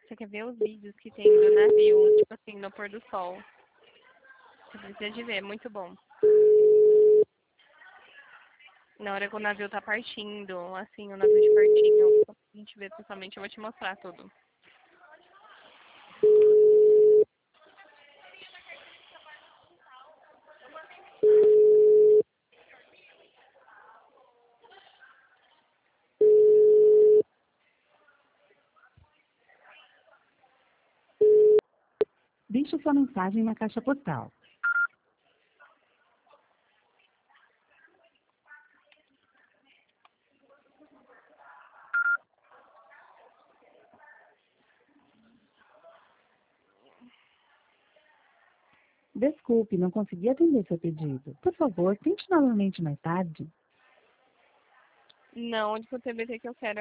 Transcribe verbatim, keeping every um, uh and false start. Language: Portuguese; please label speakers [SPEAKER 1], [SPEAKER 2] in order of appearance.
[SPEAKER 1] Você quer ver os vídeos que tem do navio, tipo assim, no pôr do sol. Você precisa de ver, é muito bom. Na hora que o navio tá partindo, assim, o navio de pertinho. A gente vê pessoalmente, eu vou te mostrar tudo.
[SPEAKER 2] Deixe sua mensagem na caixa postal. Desculpe, não consegui atender seu pedido. Por favor, tente novamente mais tarde.
[SPEAKER 1] Não, de T B T que eu quero